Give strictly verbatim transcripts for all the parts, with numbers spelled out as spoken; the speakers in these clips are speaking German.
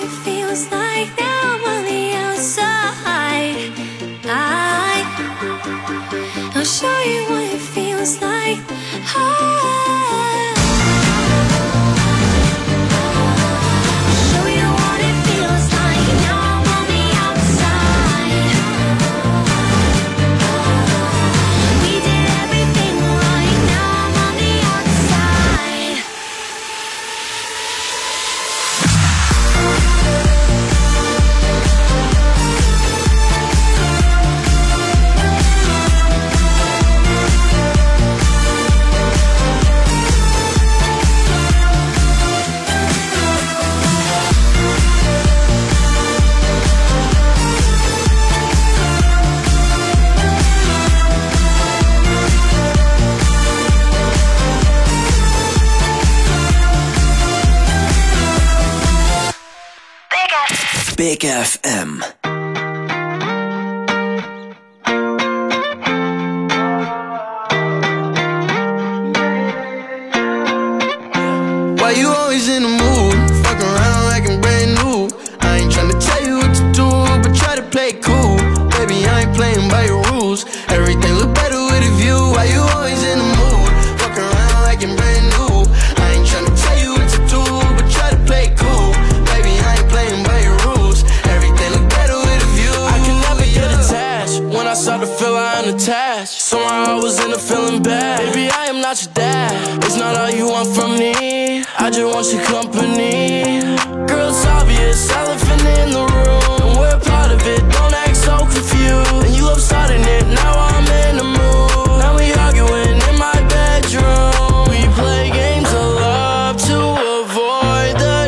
it feels like. Now I'm on the outside. I, I'll show you what it feels like. I, Big F M. Why you always in the mood? Fuck around like I'm brand new. I ain't tryna tell you what to do, but try to play it cool. Baby, I ain't playing by your rules. Everything look better with a view. Why you always in the mood? Fuck around like I'm brand new. I ain't tryna tell you what to do, but try to play it cool. Baby, I ain't playing by your rules. Everything look better with a view. I can never get attached. When I start to feel I am attached, somehow I was in a feeling bad. Baby, I am not your dad. It's not all you want from me. I just want your company. Girl, it's obvious, elephant in the room. We're part of it, don't act so confused. And you love starting it, now I'm in the mood. Now we arguing in my bedroom. We play games of love to avoid the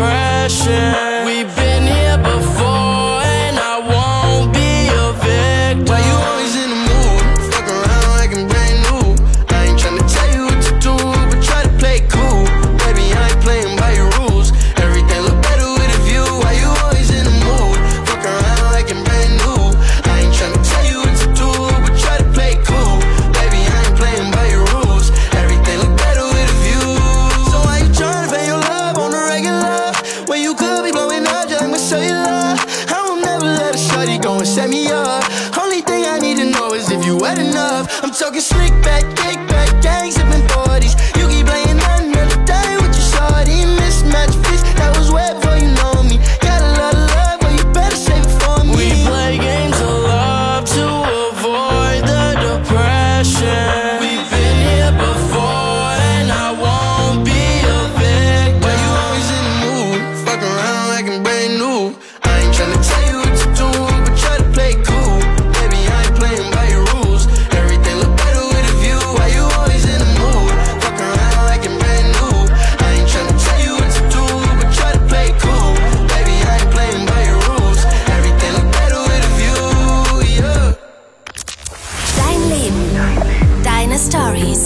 depression. We've been here before and I won't be a victim. Why you always in the mood? Fuck around like I'm brand new. I ain't tryna tell you what to do, but try to play it cool. Baby, I ain't playing by your rules. Everything look better with a view. Why you always in the mood? Fuck around like I'm brand new. I ain't tryna tell you what to do, but try to play it cool. Baby, I ain't playing by your rules. Everything look better with a view. So why you tryna pay your love on the regular when you could be blowing up just like my cellular? I will never let a shorty go and set me up. Only thing I need to know is if you wet enough. I'm talking slick back, kick back, gang sipping forties. You keep playing another day with your shorty. Mismatch fish, that was wet before you know me. Got a lot of love, but you better save it for me. We play games of love to avoid the depression. We've been here before and I won't be a victim. Why you always in the mood? Fuck around like I'm brand new. I ain't tryna tell you what to do, but try to play it cool. Baby, I ain't playing by your rules. Everything look better with a view. Why you always in the mood? Fuck around like I'm brand new. I ain't tryna tell you what to do, but try to play it cool. Baby, I ain't playing by your rules. Everything look better with a view, yeah. dein Leben, deine Stories.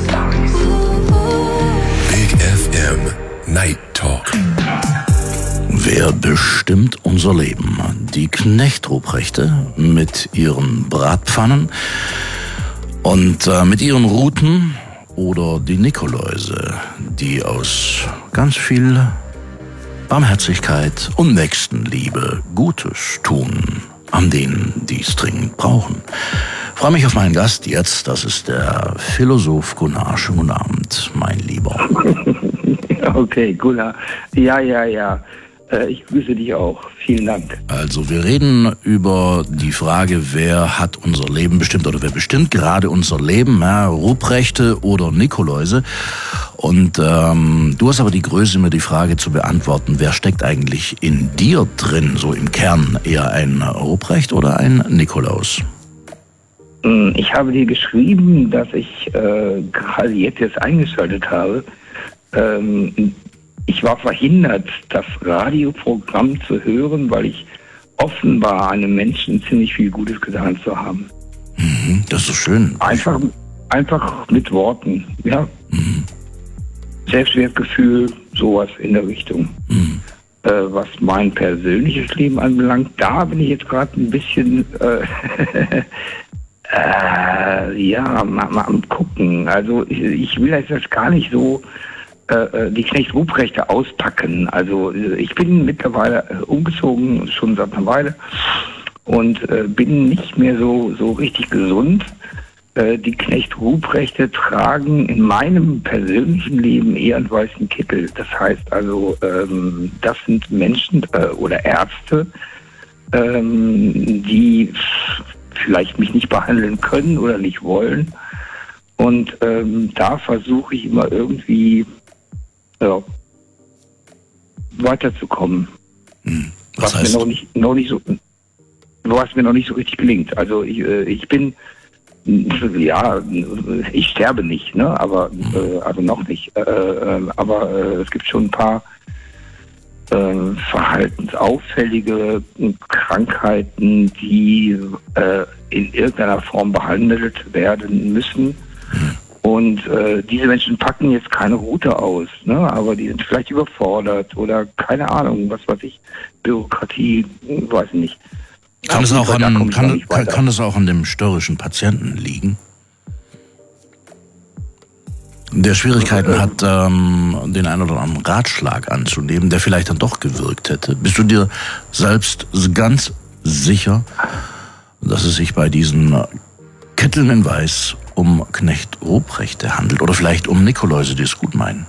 Big F M Night Talk. Wer bestimmt unser Leben? Die Knecht-Ruprechte mit ihren Bratpfannen und äh, mit ihren Ruten oder die Nikoläuse, die aus ganz viel Barmherzigkeit und Nächstenliebe Gutes tun an denen, die es dringend brauchen. Ich freue mich auf meinen Gast jetzt, das ist der Philosoph Gunnar. Schönen guten Abend, mein Lieber. Okay, Gunnar. Ja, ja, ja. Ich grüße dich auch. Vielen Dank. Also wir reden über die Frage, wer hat unser Leben bestimmt oder wer bestimmt gerade unser Leben, ja, Ruprechte oder Nikoläuse. Und ähm, du hast aber die Größe, mir die Frage zu beantworten, wer steckt eigentlich in dir drin, so im Kern, eher ein Ruprecht oder ein Nikolaus? Ich habe dir geschrieben, dass ich äh, gerade jetzt jetzt eingeschaltet habe. Ähm, Ich war verhindert, das Radioprogramm zu hören, weil ich offen war, einem Menschen ziemlich viel Gutes getan zu haben. Mhm, das ist so schön. Einfach, einfach mit Worten, ja. Mhm. Selbstwertgefühl, sowas in der Richtung. Mhm. Äh, was mein persönliches Leben anbelangt, da bin ich jetzt gerade ein bisschen, äh, äh, ja, mal, mal am gucken. Also ich, ich will das jetzt gar nicht so äh, die Knecht-Ruprechte auspacken. Also ich bin mittlerweile äh, umgezogen, schon seit einer Weile, und äh, bin nicht mehr so, so richtig gesund. Äh, die Knecht-Ruprechte tragen in meinem persönlichen Leben eher einen weißen Kittel. Das heißt also, ähm, das sind Menschen äh, oder Ärzte, ähm, die vielleicht mich nicht behandeln können oder nicht wollen. Und ähm, da versuche ich immer irgendwie ja, weiterzukommen. Hm. Was, was heißt? mir noch nicht, noch nicht so, was mir noch nicht so richtig gelingt. Also ich, äh, ich bin, ja, ich sterbe nicht, ne? Aber äh, also noch nicht. Äh, äh, aber äh, es gibt schon ein paar äh, verhaltensauffällige Krankheiten, die äh, in irgendeiner Form behandelt werden müssen. Und äh, diese Menschen packen jetzt keine Route aus, ne? Aber die sind vielleicht überfordert oder keine Ahnung, was weiß ich, Bürokratie, weiß ich nicht. Kann es, auch Fall, an, kann, kann, kann es auch an dem störrischen Patienten liegen? Der Schwierigkeiten hat, ähm, den einen oder anderen Ratschlag anzunehmen, der vielleicht dann doch gewirkt hätte. Bist du dir selbst ganz sicher, dass es sich bei diesen Kitteln in Weiß um Knecht-Ruprechte handelt oder vielleicht um Nikoläuse, die es gut meinen?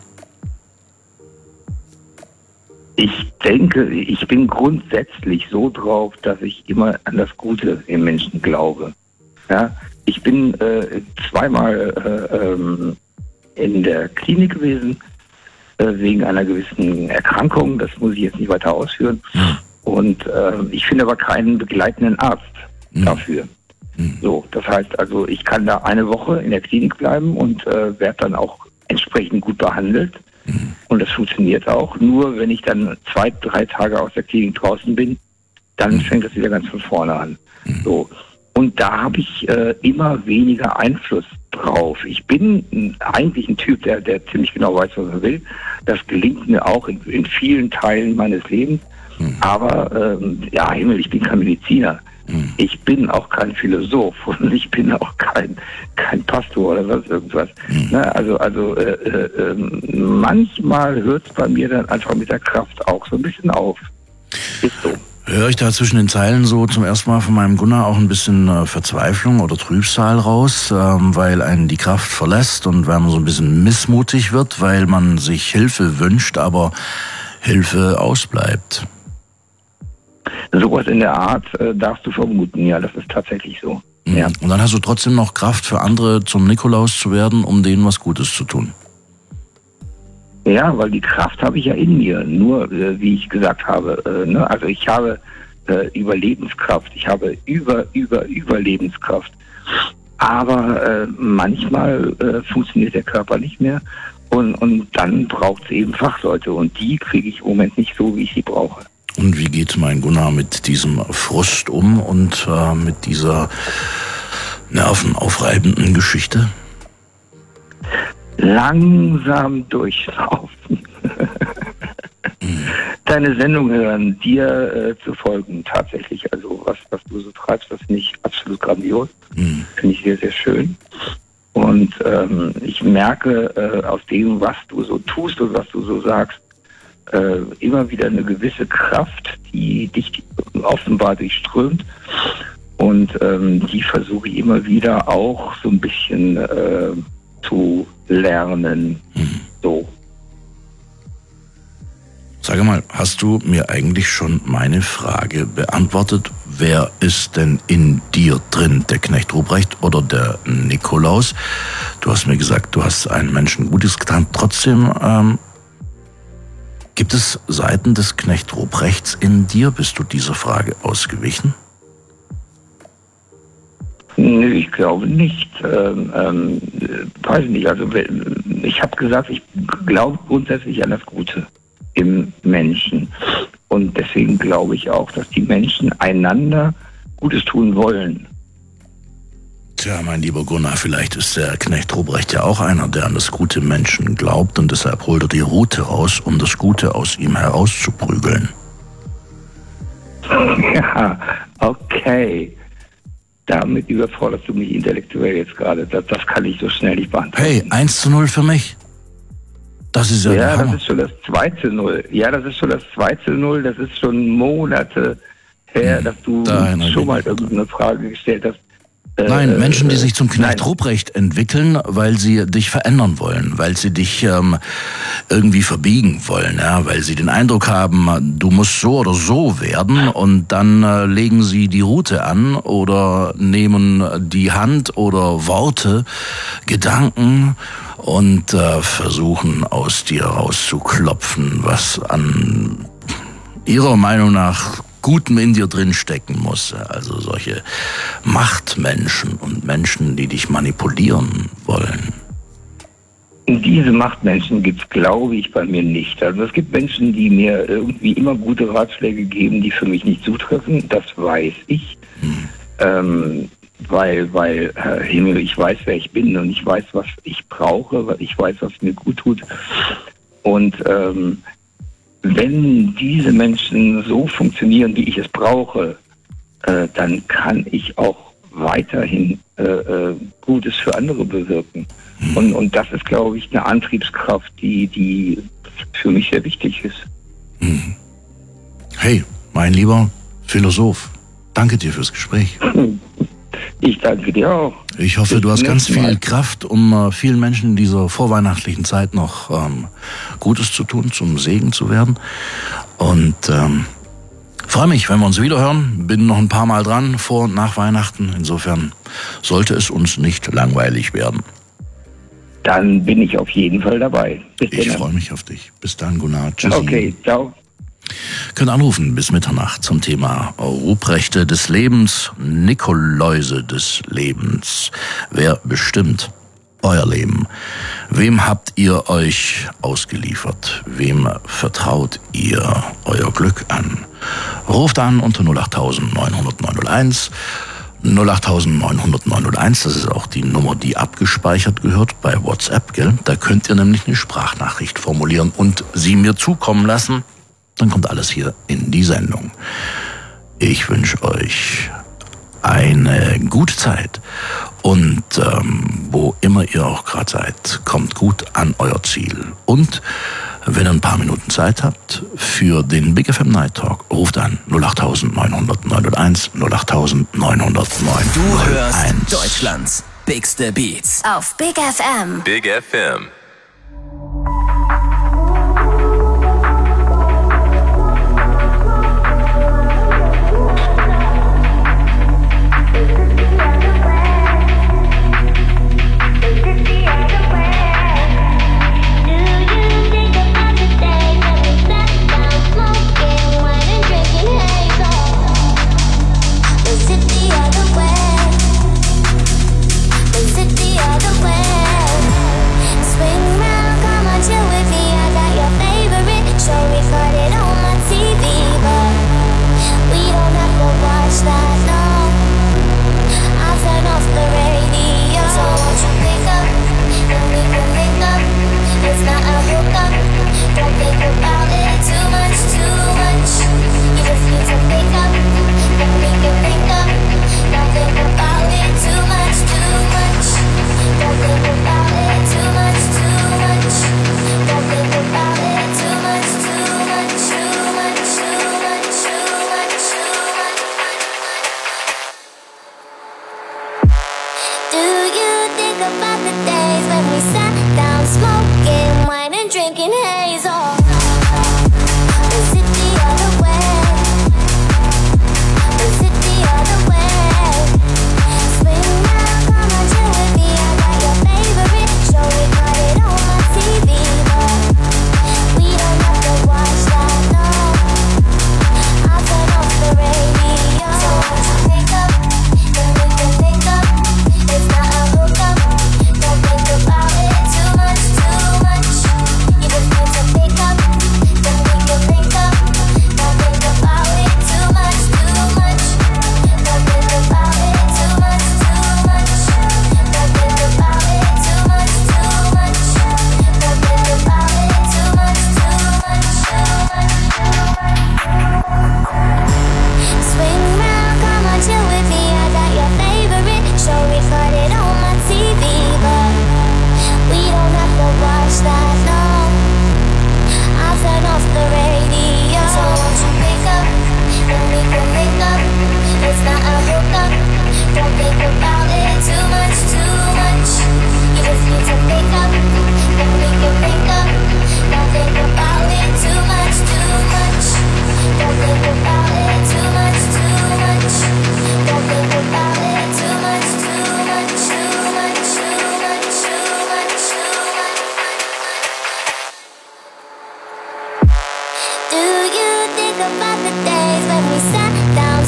Ich denke, ich bin grundsätzlich so drauf, dass ich immer an das Gute im Menschen glaube. Ja, ich bin äh, zweimal äh, ähm, in der Klinik gewesen, äh, wegen einer gewissen Erkrankung. Das muss ich jetzt nicht weiter ausführen. Mhm. Und äh, ich finde aber keinen begleitenden Arzt mhm. dafür. Mhm. So, das heißt also, ich kann da eine Woche in der Klinik bleiben und äh, werde dann auch entsprechend gut behandelt. Mhm. Und das funktioniert auch. Nur wenn ich dann zwei, drei Tage aus der Klinik draußen bin, dann mhm. fängt das wieder ganz von vorne an. Mhm. So. Und da habe ich äh, immer weniger Einfluss drauf. Ich bin eigentlich ein Typ, der, der ziemlich genau weiß, was er will. Das gelingt mir auch in, in vielen Teilen meines Lebens. Mhm. Aber ähm, ja, Himmel, ich bin kein Mediziner. Mhm. Ich bin auch kein Philosoph und ich bin auch kein, kein Pastor oder sonst irgendwas. Mhm. Ne, also also äh, äh, manchmal hört es bei mir dann einfach mit der Kraft auch so ein bisschen auf. Ist so. Höre ich da zwischen den Zeilen so zum ersten Mal von meinem Gunnar auch ein bisschen äh, Verzweiflung oder Trübsal raus, ähm, weil einen die Kraft verlässt und weil man so ein bisschen missmutig wird, weil man sich Hilfe wünscht, aber Hilfe ausbleibt? Sowas in der Art äh, darfst du vermuten, ja, das ist tatsächlich so. Mhm. Ja. Und dann hast du trotzdem noch Kraft für andere zum Nikolaus zu werden, um denen was Gutes zu tun. Ja, weil die Kraft habe ich ja in mir. Nur, äh, wie ich gesagt habe, äh, ne? Also ich habe äh, Überlebenskraft. Ich habe über, über, Überlebenskraft. Aber äh, manchmal äh, funktioniert der Körper nicht mehr. Und, und dann braucht es eben Fachleute. Und die kriege ich im Moment nicht so, wie ich sie brauche. Und wie geht mein Gunnar mit diesem Frust um und äh, mit dieser nervenaufreibenden Geschichte? Langsam durchlaufen. Mhm. Deine Sendung hören, dir äh, zu folgen, tatsächlich. Also was, was du so treibst, das finde ich absolut grandios. Mhm. Finde ich sehr, sehr schön. Und ähm, ich merke äh, aus dem, was du so tust und was du so sagst, äh, immer wieder eine gewisse Kraft, die dich offenbar durchströmt. Und ähm, die versuche ich immer wieder auch so ein bisschen äh, zu lernen. Mhm. So. Sag mal, hast du mir eigentlich schon meine Frage beantwortet? Wer ist denn in dir drin, der Knecht Ruprecht oder der Nikolaus? Du hast mir gesagt, du hast einen Menschen Gutes getan. Trotzdem ähm, gibt es Seiten des Knecht Ruprechts in dir? Bist du dieser Frage ausgewichen? Nö, ich glaube nicht. Ähm, ähm, weiß nicht. Also ich habe gesagt, ich glaube grundsätzlich an das Gute im Menschen. Und deswegen glaube ich auch, dass die Menschen einander Gutes tun wollen. Tja, mein lieber Gunnar, vielleicht ist der Knecht Ruprecht ja auch einer, der an das Gute im Menschen glaubt und deshalb holt er die Rute raus, um das Gute aus ihm herauszuprügeln. Ja, okay. Damit überforderst du mich intellektuell jetzt gerade. Das, das kann ich so schnell nicht beantworten. Hey, eins zu null für mich. Das ist ja, ja der Hammer. das ist schon das zwei zu null. Ja, das ist schon das zwei zu null. Das ist schon Monate her, hm, dass du da schon mal irgendeine Frage gestellt hast. Nein, äh, Menschen, die sich zum Knecht nein. Ruprecht entwickeln, weil sie dich verändern wollen, weil sie dich ähm, irgendwie verbiegen wollen, ja, weil sie den Eindruck haben, du musst so oder so werden, und dann äh, legen sie die Rute an oder nehmen die Hand oder Worte, Gedanken und äh, versuchen aus dir rauszuklopfen, was an ihrer Meinung nach Gutem in dir drin stecken muss. Also solche Machtmenschen und Menschen, die dich manipulieren wollen. Diese Machtmenschen gibt es, glaube ich, bei mir nicht. Also es gibt Menschen, die mir irgendwie immer gute Ratschläge geben, die für mich nicht zutreffen. Das weiß ich. Hm. Ähm, weil, weil, Herr Himmel, ich weiß, wer ich bin, und ich weiß, was ich brauche, weil ich weiß, was mir gut tut. Und ähm, wenn diese Menschen so funktionieren, wie ich es brauche, äh, dann kann ich auch weiterhin äh, äh, Gutes für andere bewirken. Mhm. Und, und das ist, glaube ich, eine Antriebskraft, die, die für mich sehr wichtig ist. Mhm. Hey, mein lieber Philosoph, danke dir fürs Gespräch. Ich danke dir auch. Ich hoffe, du hast ganz viel Kraft, um äh, vielen Menschen in dieser vorweihnachtlichen Zeit noch ähm, Gutes zu tun, zum Segen zu werden. Und ähm, freue mich, wenn wir uns wieder hören. Bin noch ein paar Mal dran, vor und nach Weihnachten. Insofern sollte es uns nicht langweilig werden. Dann bin ich auf jeden Fall dabei. Bis ich dann. freue mich auf dich. Bis dann, Gunnar. Tschüss. Okay, ciao. Könnt anrufen bis Mitternacht zum Thema Ruprechte des Lebens, Nikoläuse des Lebens. Wer bestimmt euer Leben? Wem habt ihr euch ausgeliefert? Wem vertraut ihr euer Glück an? Ruft an unter null acht neun null null neun null eins. null acht neun null null neun null eins, das ist auch die Nummer, die abgespeichert gehört bei WhatsApp, gell? Da könnt ihr nämlich eine Sprachnachricht formulieren und sie mir zukommen lassen. Dann kommt alles hier in die Sendung. Ich wünsche euch eine gute Zeit und ähm, wo immer ihr auch gerade seid, kommt gut an euer Ziel. Und wenn ihr ein paar Minuten Zeit habt für den Big F M Night Talk, ruft an null acht neun null null neun null eins, null acht neun null null neun. Du hörst Deutschlands Bigste Beats auf Big F M. Big F M. Swing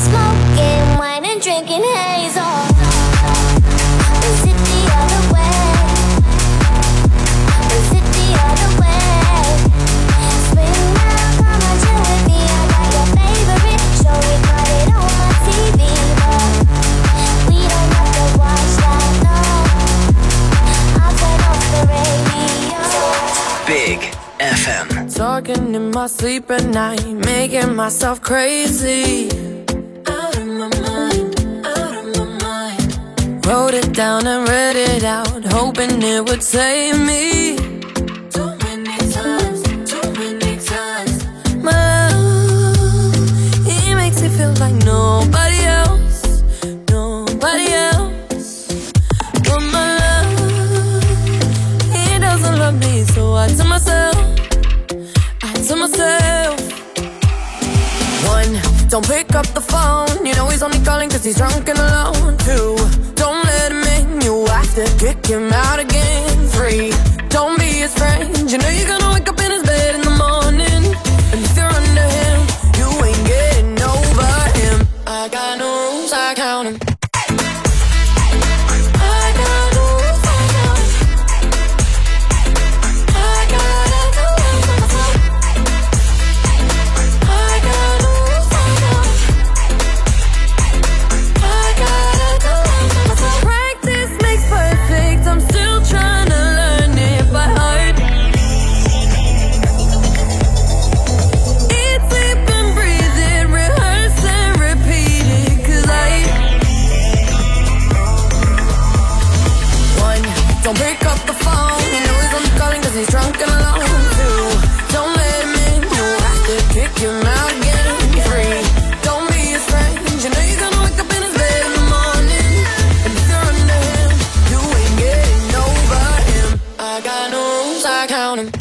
smoking wine and drinking haze, or is it the other way? Is it the other way? Spring now, come on, chill with me. I got your favorite show recorded on my T V, but we don't have to watch that, no. I'll turn off the radio. Big F M. Talking in my sleep at night, making myself crazy. Out of my mind, out of my mind. Wrote it down and read it out, hoping it would save me. Too many times, too many times. My love, he makes me feel like nobody else, nobody else. But my love, he doesn't love me, so I tell myself, to myself. One, don't pick up the phone. You know he's only calling cause he's drunk and alone. Two, don't let him in. You have to kick him out again. Three, don't be his friend. You know you're gonna wake up in his bed in the morning, and if you're under him, you ain't getting over him. I got no rules, I count him. Don't pick up the phone. You know he's only calling cause he's drunk and alone. Two, don't let him in. You have to kick him out again. Three, don't be his friend. You know you're gonna wake up in his bed in the morning, and if you're under him, you ain't getting over him. I got no rules, I count him.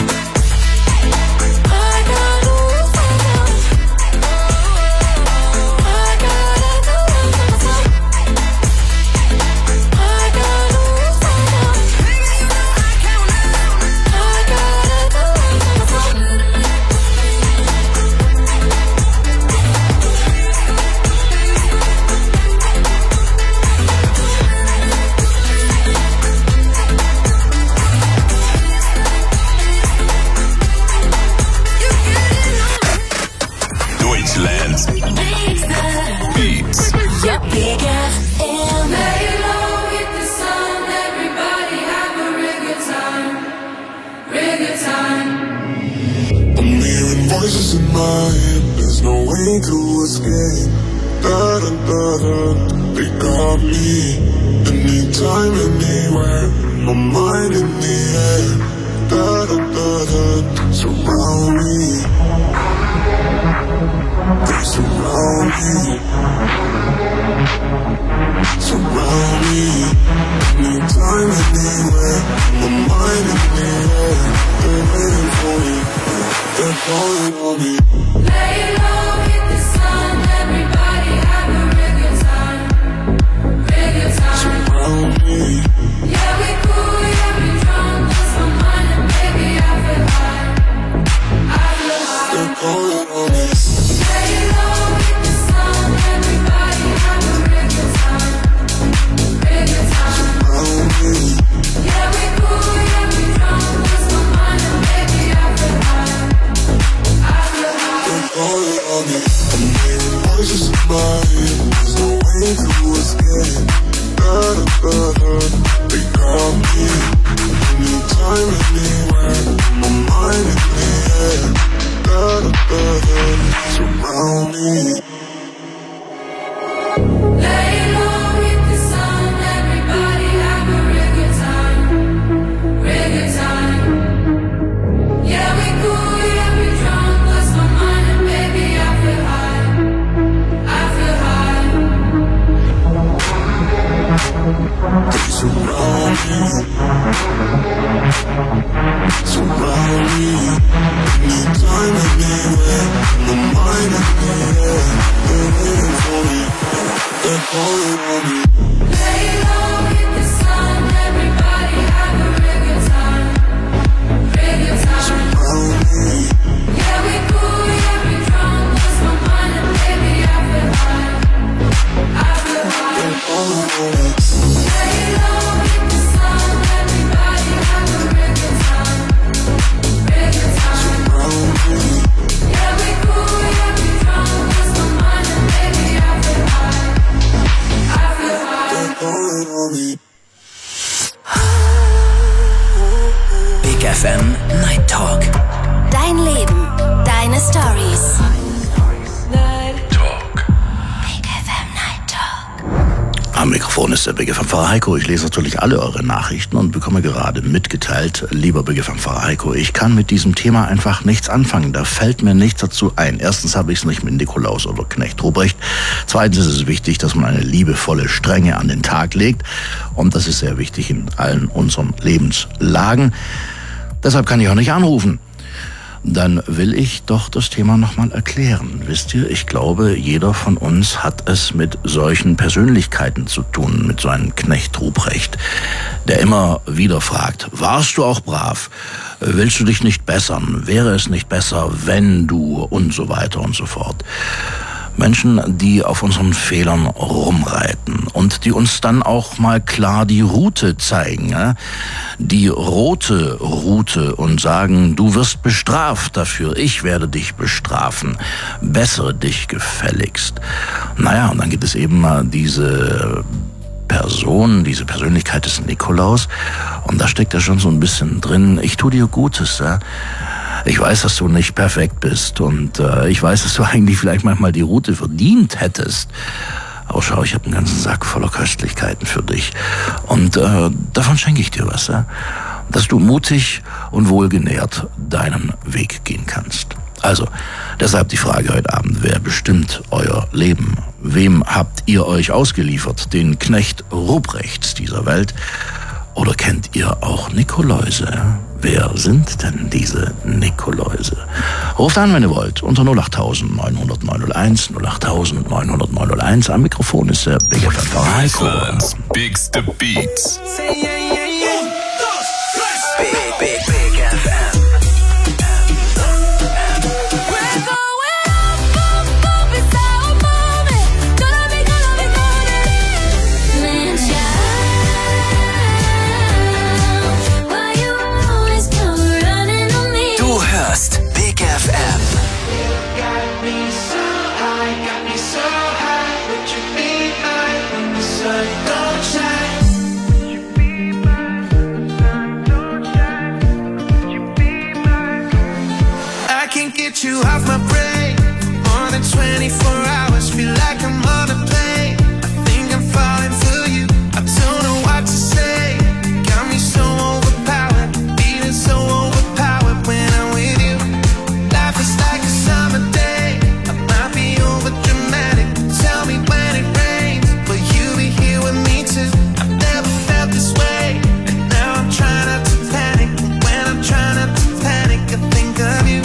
Voices in my head, there's no way to escape. Da da da da, they got me. Anytime, anywhere, my mind in the air. Da da da da, surround me. They surround me. Surround me. Anytime, anywhere, my mind in the air. They're waiting for me. They're calling on me. Lay low, hit the sun. Everybody have a real good time. Real good time. Surround me. Yeah, we cool, yeah, we drunk. Lost my mind and baby, I feel high. I feel high. They're calling on me. Lay low, hit the sun. Everybody have a real good time. Real good time. Surround me. Yeah, we cool, yeah, we drunk. Lost my mind and baby, I feel high. Calling on me. I'm hearing voices in my head. There's no way to escape. Da da da da, they got me. Anytime, anywhere, my mind in the air. Da da da da, surround me. Lay low, hit the sun. Everybody have a real good time. Real good time. Yeah, we cool, yeah, we drunk. Lost my mind and baby, I feel high. I feel high. They surround me. Surround me. Anytime, anywhere, my mind in the air. They're waiting for me. They're calling on me. Lay low, hit the sun. Everybody have a real good time. Real good time. Surround me. Yeah, we cool, yeah, we drunk. Lost my mind and baby, I feel high. Mikrofon ist der Bigge von Pfarrer Heiko. Ich lese natürlich alle eure Nachrichten und bekomme gerade mitgeteilt, lieber Bigge von Pfarrer Heiko, ich kann mit diesem Thema einfach nichts anfangen. Da fällt mir nichts dazu ein. Erstens habe ich es nicht mit Nikolaus oder Knecht Ruprecht. Zweitens ist es wichtig, dass man eine liebevolle Strenge an den Tag legt. Und das ist sehr wichtig in allen unseren Lebenslagen. Deshalb kann ich auch nicht anrufen. Dann will ich doch das Thema nochmal erklären. Wisst ihr, ich glaube, jeder von uns hat es mit solchen Persönlichkeiten zu tun, mit so einem Knecht Ruprecht, der immer wieder fragt, warst du auch brav? Willst du dich nicht bessern? Wäre es nicht besser, wenn du und so weiter und so fort. Menschen, die auf unseren Fehlern rumreiten und die uns dann auch mal klar die Route zeigen, ja? Die rote Route und sagen, du wirst bestraft dafür, ich werde dich bestrafen, bessere dich gefälligst. Naja, und dann gibt es eben mal diese Person, diese Persönlichkeit des Nikolaus und da steckt ja schon so ein bisschen drin, ich tue dir Gutes, ja? Ich weiß, dass du nicht perfekt bist und äh, ich weiß, dass du eigentlich vielleicht manchmal die Route verdient hättest. Aber schau, ich habe einen ganzen Sack voller Köstlichkeiten für dich und äh, davon schenke ich dir was, ja? Dass du mutig und wohlgenährt deinen Weg gehen kannst. Also, deshalb die Frage heute Abend, wer bestimmt euer Leben? Wem habt ihr euch ausgeliefert? Den Knecht Ruprechts dieser Welt? Oder kennt ihr auch Nikoläuse? Wer sind denn diese Nikoläuse? Ruft an, wenn ihr wollt, unter null acht neun null null neun null eins, null acht neun null null neun null eins. Am Mikrofon ist der Bigge von Pfarrer Heiko. Deutschlands Bigste Beats. Big, big, big F M. Du hörst Big F M. Get you off my brain more than twenty-four hours. Feel like I'm on a plane. I think I'm falling for you. I don't know what to say. Got me so overpowered, feeling so overpowered when I'm with you. Life is like a summer day. I might be over dramatic. Tell me when it rains, will you be here with me too? I've never felt this way, and now I'm trying not to panic. When I'm trying not to panic, I think of you.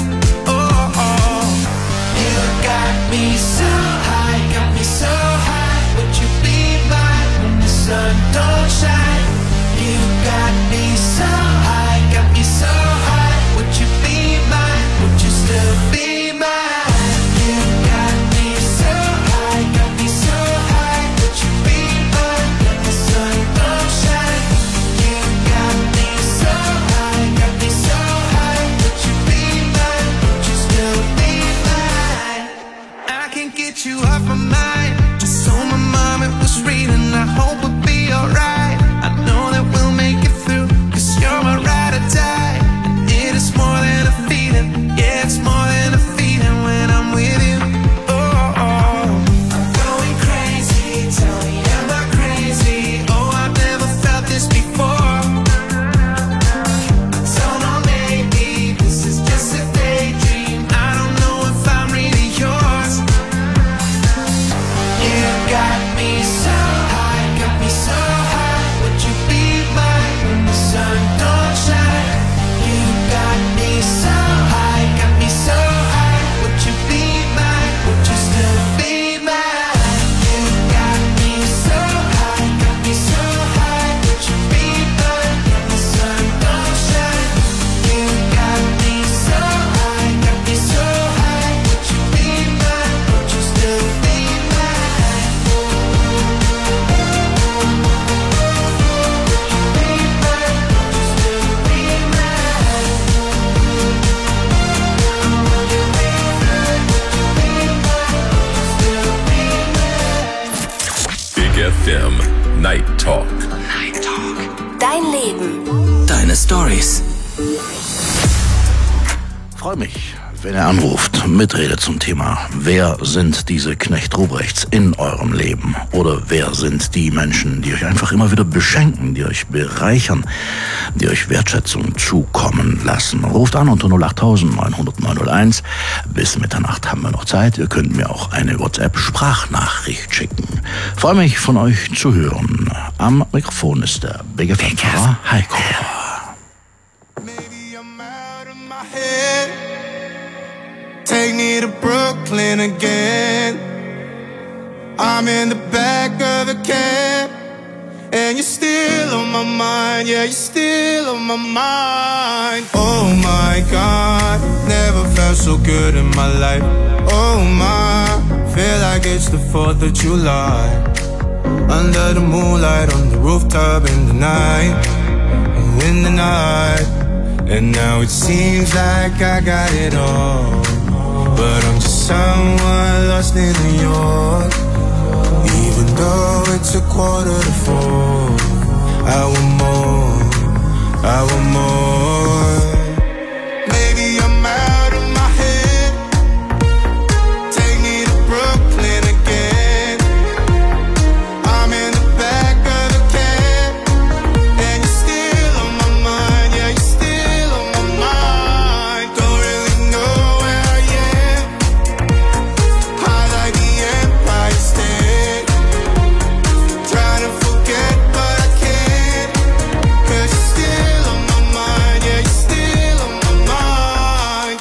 Me so high, got me so high. Would you be mine when the sun don't shine? You got me so high, got me so high. Would you be mine? Would you still be mine? You got me so high, got me so high. Would you be mine when the sun don't shine? You got me so high, got me so high. Would you be mine? Would you still be mine? I can't get you off my mind. Just so my mom it was reading. I hope we'll be alright. I know that we'll make it through, cause you're my ride or die. And it is more than a feeling. Yeah, it's more than a feeling when I'm with you. Oh, oh. I'm going crazy. Tell me, am I crazy? Oh, I've never felt this before. I don't know, maybe this is just a daydream. I don't know if I'm really yours. You got me so high, got me so high. Would you be mine when the sun don't shine? You got me so high, got me so high. Would you be mine? Would you still be mine? You got me so high, got me so high. Would you be mine when the sun don't shine? You got me so high, got me so high. Would you be mine? Would you still be mine? Big F M Night Talk. Dein Leben. Deine Stories. Freue mich, Wenn ihr anruft, mitredet zum Thema, wer sind diese Knecht Ruprechts in eurem Leben? Oder wer sind die Menschen, die euch einfach immer wieder beschenken, die euch bereichern, die euch Wertschätzung zukommen lassen? Ruft an unter null acht neun hundert neun null eins. Bis Mitternacht haben wir noch Zeit. Ihr könnt mir auch eine WhatsApp-Sprachnachricht schicken. Freue mich, von euch zu hören. Am Mikrofon ist der Big F M-Fahrer Heiko. Take me to Brooklyn again. I'm in the back of a cab, and you're still on my mind. Yeah, you're still on my mind. Oh my God, never felt so good in my life. Oh my, feel like it's the fourth of July. Under the moonlight, on the rooftop in the night, in the night. And now it seems like I got it all, but I'm just someone lost in New York. Even though it's a quarter to four, I want more, I want more. Maybe I'm out of my head. Take me to Brooklyn again. I'm in the back of a cab, and you're still on my mind. Yeah, you're still on my mind. Don't really know where I am. I like the Empire State. Trying to forget, but I can't. 'Cause you're still on my mind. Yeah, you're still on my mind.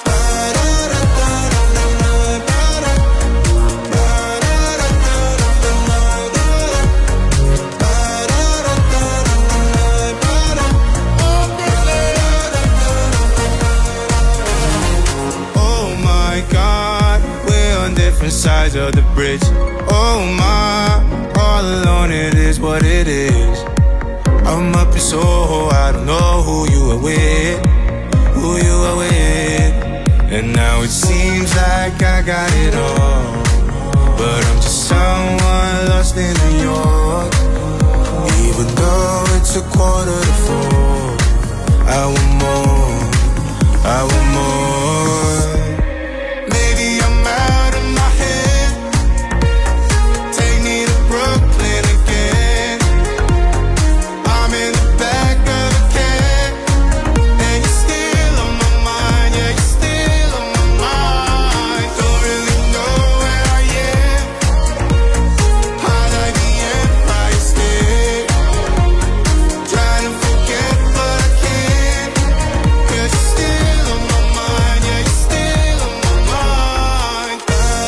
Oh my God, we're on different sides of the bridge. Oh my, all alone it is what it is. I'm up in Soho, I don't know who you are with, who you are with. And now it seems like I got it all, but I'm just someone lost in New York. Even though it's a quarter to four, I want more, I want more. Maybe I'm out of my head. Take me to Brooklyn again. I'm in the back of a cab, and you're still on my mind. Yeah, you're still on my mind. Don't really know where I am. I like the Empire State. Trying to forget, but I can't. 'Cause you're still on my mind. Yeah, you're still on my mind.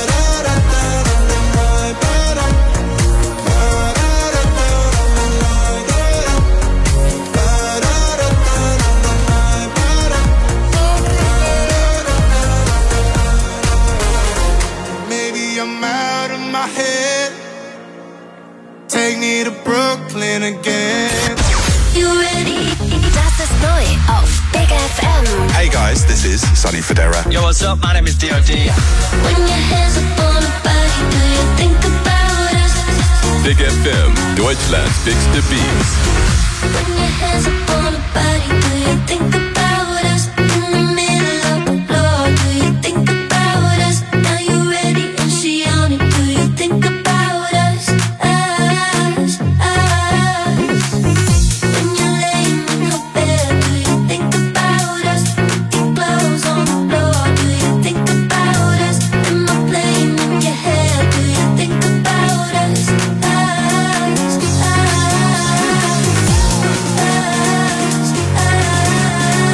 Maybe I'm out of my head. Take me to Brooklyn again. You ready? Das ist neu auf Big F M. Hey guys, this is Sonny Fodera. Yo, what's up? My name is D O D. When your hands up on the body, do you think about us? Big F M, Deutschlands bigste Beats. When your hands up on the body, do you think about us? In the middle of the floor, do you think about us? Now you ready and she on it, do you think about us? Us, us. When you're laying in her bed, do you think about us? Your clothes on the floor, do you think about us? Am I playing in your head, do you think about us? Us, us.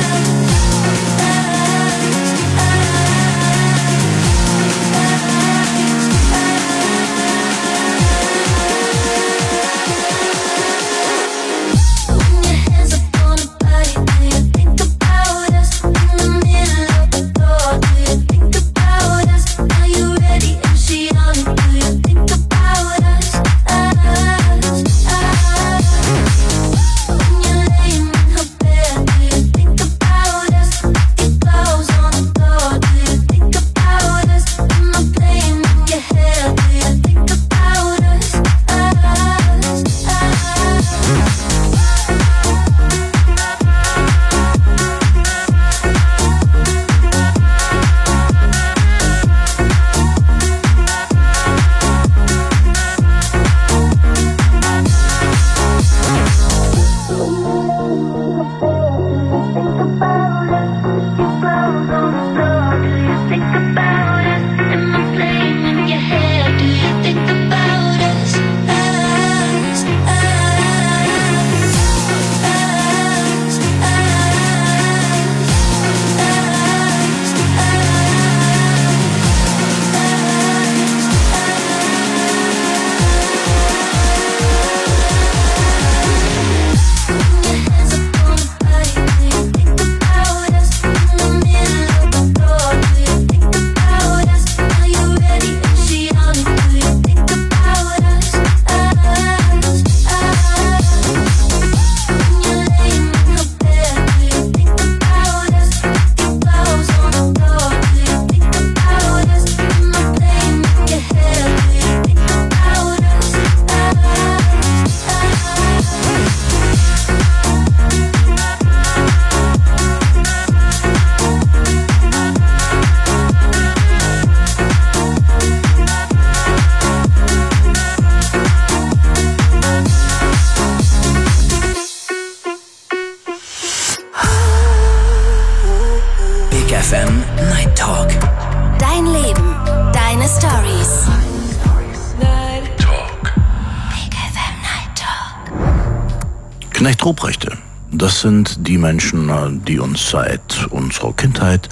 Knecht Ruprechte, das sind die Menschen, die uns seit unserer Kindheit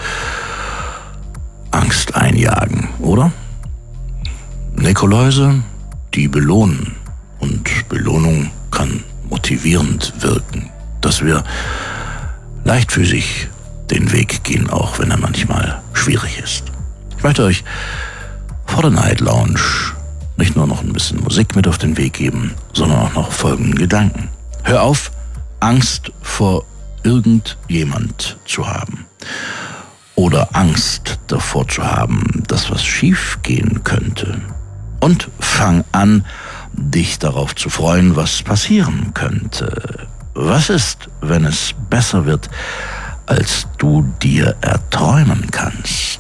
Angst einjagen, oder? Nikoläuse, die belohnen. Und Belohnung kann motivierend wirken, dass wir leichtfüßig den Weg gehen, auch wenn er manchmal schwierig ist. Ich möchte euch vor der Night Lounge nicht nur noch ein bisschen Musik mit auf den Weg geben, sondern auch noch folgenden Gedanken. Hör auf, Angst vor irgendjemand zu haben. Oder Angst davor zu haben, dass was schief gehen könnte. Und fang an, dich darauf zu freuen, was passieren könnte. Was ist, wenn es besser wird, als du dir erträumen kannst?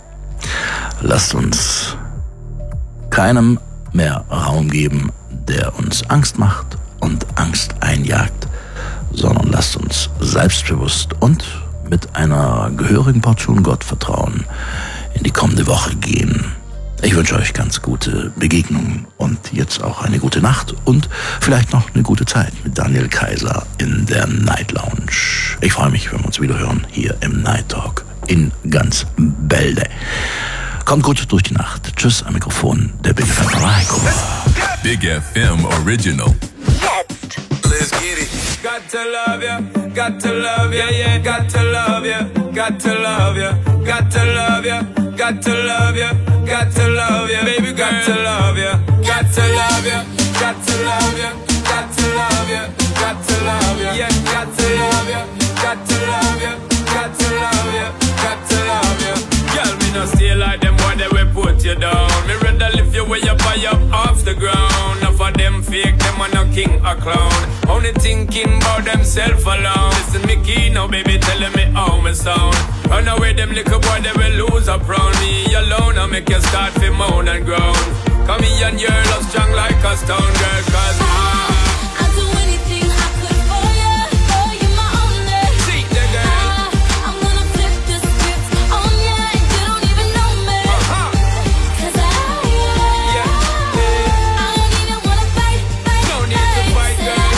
Lasst uns keinem mehr Raum geben, der uns Angst macht und Angst einjagt, sondern lasst uns selbstbewusst und mit einer gehörigen Portion Gottvertrauen in die kommende Woche gehen. Ich wünsche euch ganz gute Begegnungen und jetzt auch eine gute Nacht und vielleicht noch eine gute Zeit mit Daniel Kaiser in der Night Lounge. Ich freue mich, wenn wir uns wieder hören hier im Night Talk in ganz Bälde. Kommt gut durch die Nacht. Tschüss am Mikrofon, der Big F M Raiko. Big F M Original. Jetzt. Let's get it. Got to love ya, got to love ya, yeah, got to love ya, got to love ya, got to love ya, got to love ya, got to love ya, baby, got to love ya, got to love ya, got to love ya, got to love ya, got to love ya, yeah, got to love ya, got to love ya, got to love ya, got to love ya. Girl, me no stay like them boy, they will put you down. Me rather lift you way up high up off the ground. Enough of them fake, them are no king or clown. Only thinking about themself alone. Listen me key now, baby, telling me how me sound. Run away them little boy, they will lose up round me alone. I make you start to moan and groan. Come here and your love strong like a stone girl, cause I I'll do anything I could for you, for you my only. see the girl. I'm gonna flip the script on you and you don't even know me. Uh-huh. Cause I, Yeah, I don't even wanna fight, fight, No need to fight, girl.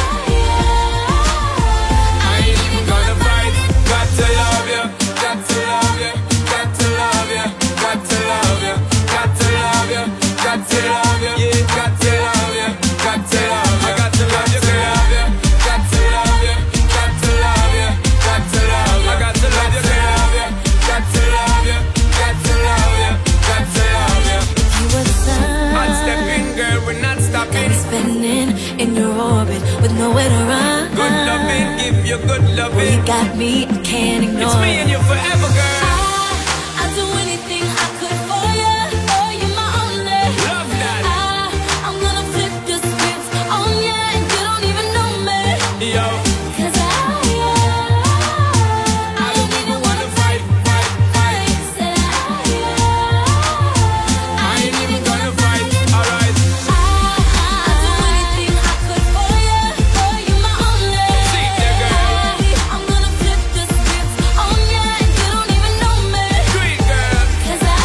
I ain't even gonna fight. Got to love you, got to love you, got to love you, got to love you, got to love you, got to love you, yeah, got to love you, got to love you, I got to love you, girl. Got to love you, got to love you, got to love you, I got to love you, girl. Got to love you, got to love you, got to love you. you were the sun. Hot stepping, girl, we're not stopping. Spinning in your orbit with nowhere to run. Good loving, give you good You loving. got me, I can't ignore It's me and you forever, girl. I, I'll do anything I could for you, for you my only. Love that. I, I'm gonna flip the script on you and you don't even know me. Yo, Cause I, I don't even wanna fight, fight, fight. Said I, I ain't even gonna fight. Alright, I'll do anything I could for you, for you my only. see the girl. I'm gonna flip the script on you and you don't even know me. Do it, girl. Cause I,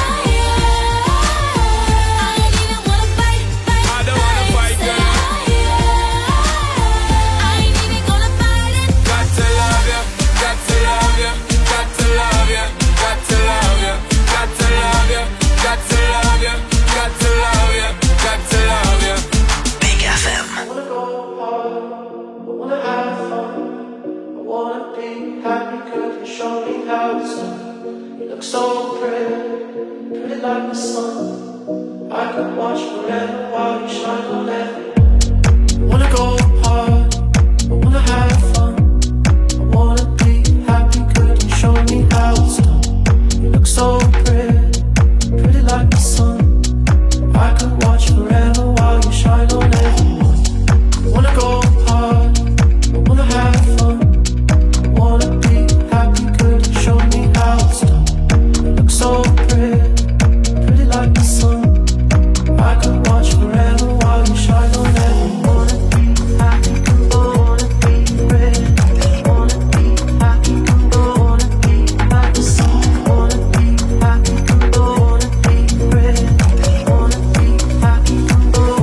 I don't even wanna fight, fight, I don't wanna fight, Said girl. I, I ain't even gonna fight it. Got to love you, got to love you, got to love you, got to love you, got to love you, got to love you, got to love you, got to love you. Big F M. I wanna go hard, I wanna have fun, I wanna be happy, could you show me how it's done? You look so pretty, pretty like the sun. I could watch forever while you shine on everyone. I wanna go hard, I wanna have fun, I wanna be happy, could you show me how it's done? You look so pretty, pretty like the sun. I could watch forever while you shine on everyone. I wanna go hard, I wanna have fun, I wanna be happy, could you show me how it's done? You look so pretty, pretty like the sun. I could watch forever while you shine on everyone. Wanna be happy, wanna be pretty, wanna be happy, wanna be like the sun. Wanna be happy, wanna be pretty, wanna be happy, wanna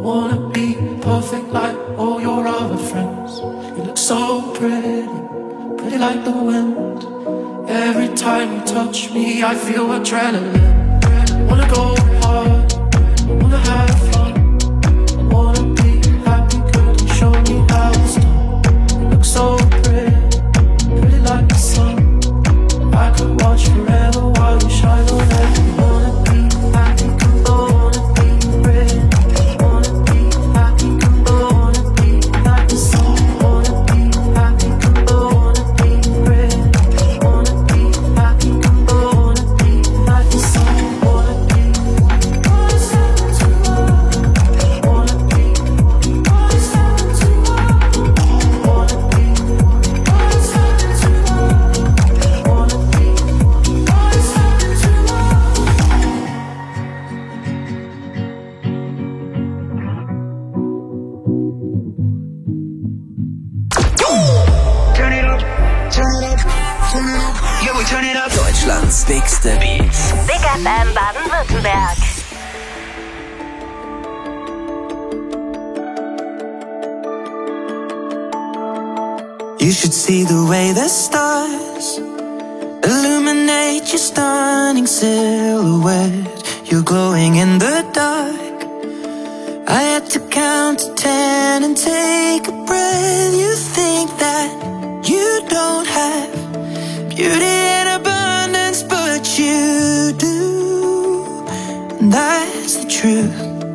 wanna be perfect like all your other friends. You look so pretty, pretty like the wind. Every time you touch me, I feel adrenaline. Wanna go hard, wanna have fun. I wanna be happy, could you show me how it's done? You look so pretty, pretty like the sun. I could watch forever while you shine on every wanna be happy, come on, wanna be pretty. Wanna be happy, come on, wanna be like the sun. Wanna be happy, come on, wanna be pretty. Wanna be happy, come on, wanna be like the sun. Wanna be, wanna step into love. Wanna be, wanna step into love. Wanna be, wanna step into love. Wanna be, wanna step into love. Turn it up, turn it up, turn it up. Yeah, we turn it up. Deutschlands bigste Beats. Big F M Baden-Württemberg. You should see the way the stars illuminate your stunning silhouette. You're glowing in the dark. I had to count to ten and take a breath. You think that you don't have beauty in abundance, but you do, and that's the truth.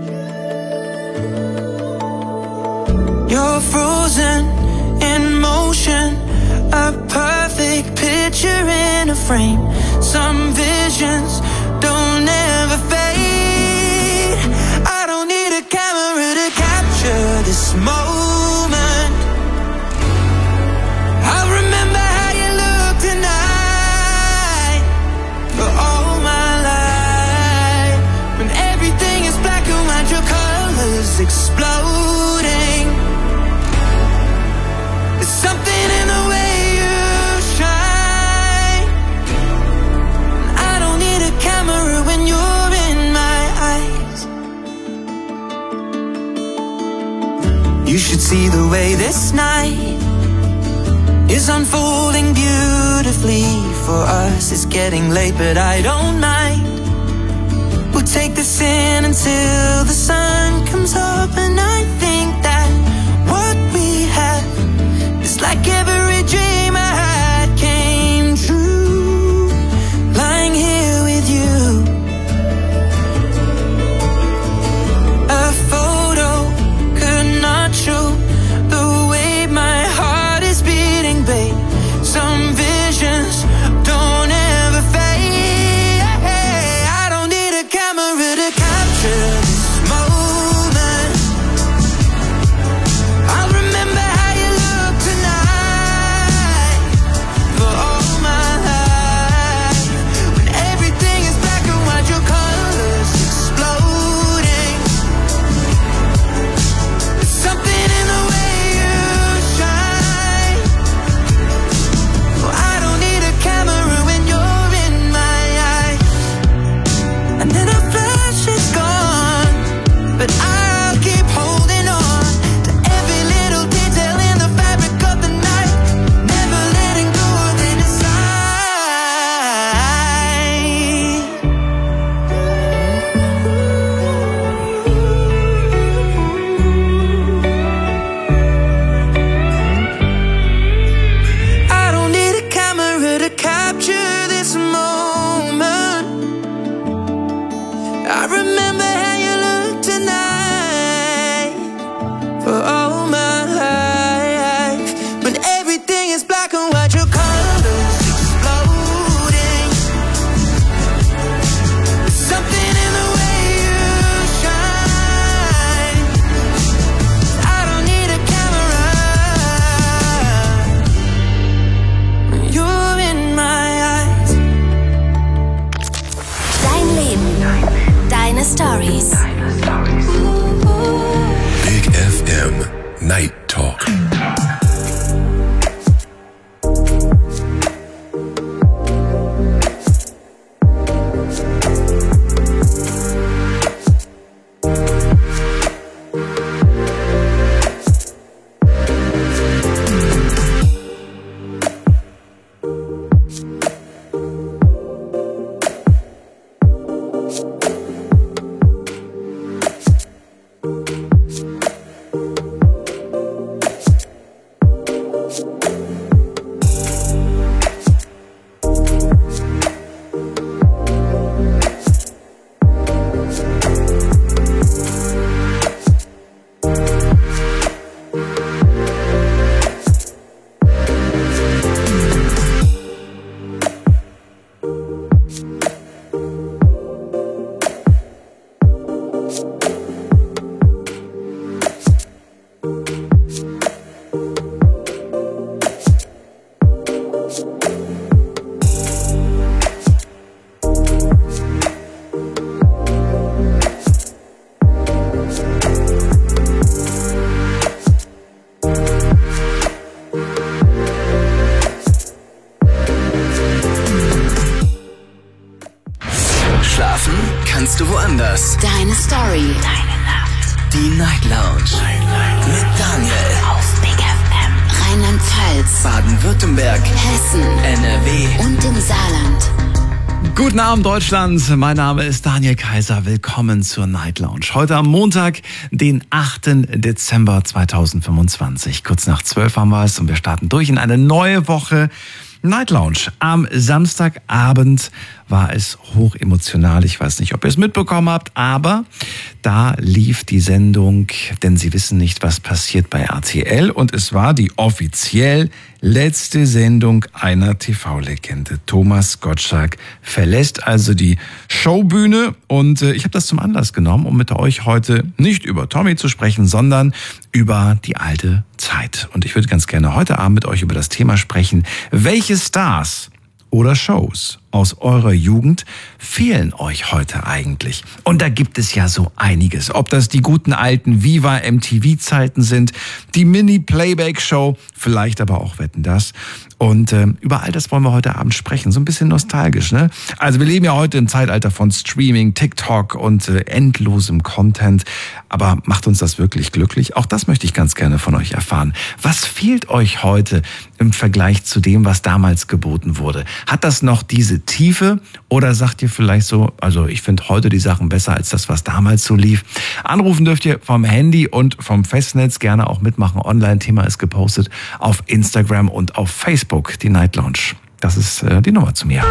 You're frozen in motion, a perfect picture in a frame. Some visions don't ever fade. I don't need a camera to capture this moment. I remember how you look tonight for all my life. When everything is black and white, your colors exploding. There's something in the way you shine. I don't need a camera when you're in my eyes. You should see the way this night is unfolding beautifully for us. It's getting late, but I don't mind. We'll take this in until the sun comes up, and I think that what we have is like every dream I had came true. Lying here with you, a photo could not show the way my heart is beating, babe. Some visions don't ever fade. I don't need a camera to capture this moment. Lounge mit Daniel. Auf Big F M. Rheinland-Pfalz, Baden-Württemberg, Hessen, N R W und im Saarland. Guten Abend, Deutschland. Mein Name ist Daniel Kaiser. Willkommen zur Night Lounge. Heute am Montag, den achten Dezember zweitausendfünfundzwanzig. Kurz nach zwölf haben wir es und wir starten durch in eine neue Woche Night Lounge. Am Samstagabend war es hochemotional. Ich weiß nicht, ob ihr es mitbekommen habt, aber da lief die Sendung, denn sie wissen nicht, was passiert bei R T L. Und es war die offiziell letzte Sendung einer T V-Legende. Thomas Gottschalk verlässt also die Showbühne. Und äh, ich habe das zum Anlass genommen, um mit euch heute nicht über Tommy zu sprechen, sondern über die alte Zeit. Und ich würde ganz gerne heute Abend mit euch über das Thema sprechen, welche Stars oder Shows aus eurer Jugend fehlen euch heute eigentlich? Und da gibt es ja so einiges. Ob das die guten alten Viva M T V-Zeiten sind, die Mini-Playback-Show, vielleicht aber auch Wetten, das. Und äh, über all das wollen wir heute Abend sprechen. So ein bisschen nostalgisch, ne? Also wir leben ja heute im Zeitalter von Streaming, TikTok und äh, endlosem Content. Aber macht uns das wirklich glücklich? Auch das möchte ich ganz gerne von euch erfahren. Was fehlt euch heute im Vergleich zu dem, was damals geboten wurde? Hat das noch diese Tiefe oder sagt ihr vielleicht so, also ich finde heute die Sachen besser als das, was damals so lief? Anrufen dürft ihr vom Handy und vom Festnetz, gerne auch mitmachen. Online-Thema ist gepostet auf Instagram und auf Facebook. Die Night Lounge. Das ist äh, die Nummer zu mir.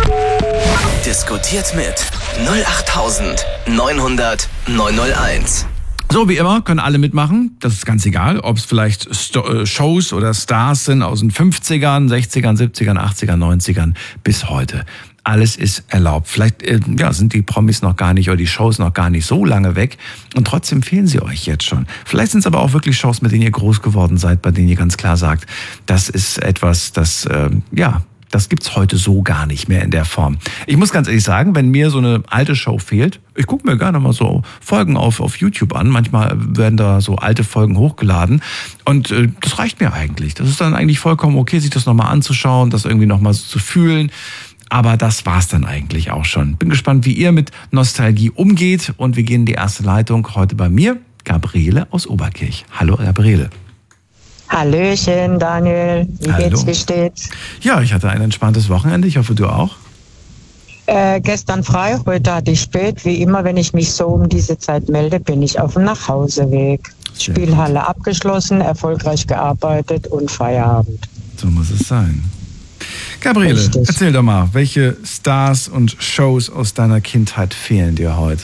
Diskutiert mit null acht neunhundert neunhunderteins. So, wie immer, können alle mitmachen. Das ist ganz egal, ob es vielleicht Sto- Shows oder Stars sind aus den fünfzigern, sechzigern, siebzigern, achtzigern, neunzigern bis heute. Alles ist erlaubt. Vielleicht äh, ja, sind die Promis noch gar nicht oder die Shows noch gar nicht so lange weg und trotzdem fehlen sie euch jetzt schon. Vielleicht sind es aber auch wirklich Shows, mit denen ihr groß geworden seid, bei denen ihr ganz klar sagt, das ist etwas, das, äh, ja, das gibt's heute so gar nicht mehr in der Form. Ich muss ganz ehrlich sagen, wenn mir so eine alte Show fehlt, ich gucke mir gerne mal so Folgen auf, auf YouTube an. Manchmal werden da so alte Folgen hochgeladen und äh, das reicht mir eigentlich. Das ist dann eigentlich vollkommen okay, sich das nochmal anzuschauen, das irgendwie nochmal so zu fühlen. Aber das war's dann eigentlich auch schon. Bin gespannt, wie ihr mit Nostalgie umgeht. Und wir gehen in die erste Leitung heute bei mir, Gabriele aus Oberkirch. Hallo, Gabriele. Hallöchen, Daniel. Wie Hallo. geht's, wie steht's? Ja, ich hatte ein entspanntes Wochenende. Ich hoffe, du auch. Äh, gestern frei, heute hatte ich spät. Wie immer, wenn ich mich so um diese Zeit melde, bin ich auf dem Nachhauseweg. Sehr Spielhalle gut. abgeschlossen, erfolgreich gearbeitet und Feierabend. So muss es sein. Gabriele, Richtig. erzähl doch mal, welche Stars und Shows aus deiner Kindheit fehlen dir heute?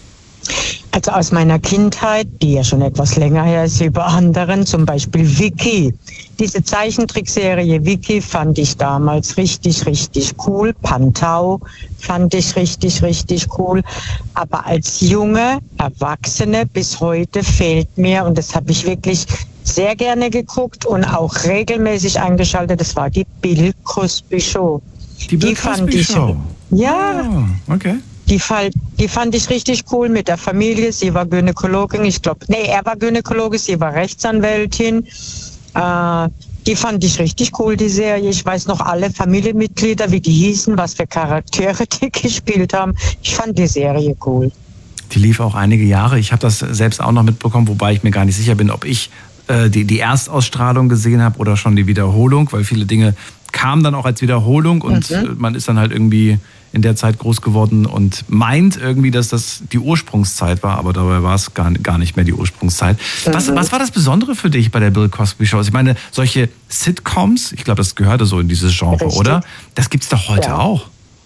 Also aus meiner Kindheit, die ja schon etwas länger her ist wie bei anderen, zum Beispiel Vicky. Diese Zeichentrickserie Vicky fand ich damals richtig, richtig cool. Pantau fand ich richtig, richtig cool. Aber als junge Erwachsene bis heute fehlt mir, und das habe ich wirklich sehr gerne geguckt und auch regelmäßig eingeschaltet, das war die Bill Cosby Show. Die Bill Die Cosby fand ich, Show? ja. Ah, okay. Die, Fall, die fand ich richtig cool mit der Familie. Sie war Gynäkologin, ich glaube, nee, er war Gynäkologe, sie war Rechtsanwältin. Äh, die fand ich richtig cool, die Serie. Ich weiß noch alle Familienmitglieder, wie die hießen, was für Charaktere die gespielt haben. Ich fand die Serie cool. Die lief auch einige Jahre. Ich habe das selbst auch noch mitbekommen, wobei ich mir gar nicht sicher bin, ob ich äh, die, die Erstausstrahlung gesehen habe oder schon die Wiederholung, weil viele Dinge kamen dann auch als Wiederholung und mhm. man ist dann halt irgendwie in der Zeit groß geworden und meint irgendwie, dass das die Ursprungszeit war, aber dabei war es gar, gar nicht mehr die Ursprungszeit. Mhm. Was, was war das Besondere für dich bei der Bill Cosby Show? Ich meine, solche Sitcoms, ich glaube, das gehörte so in dieses Genre, Richtig. Oder? Das gibt's doch heute ja. auch.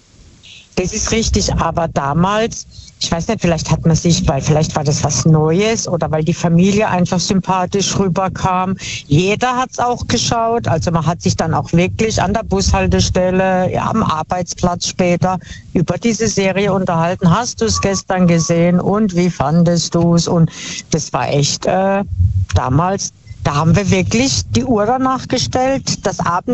Das ist richtig, aber damals, ich weiß nicht, vielleicht hat man sich, weil vielleicht war das was Neues oder weil die Familie einfach sympathisch rüberkam. Jeder hat's auch geschaut, also man hat sich dann auch wirklich an der Bushaltestelle, ja, am Arbeitsplatz später über diese Serie unterhalten. Hast du es gestern gesehen und wie fandest du es? Und das war echt äh, damals, da haben wir wirklich die Uhr danach gestellt, das Abend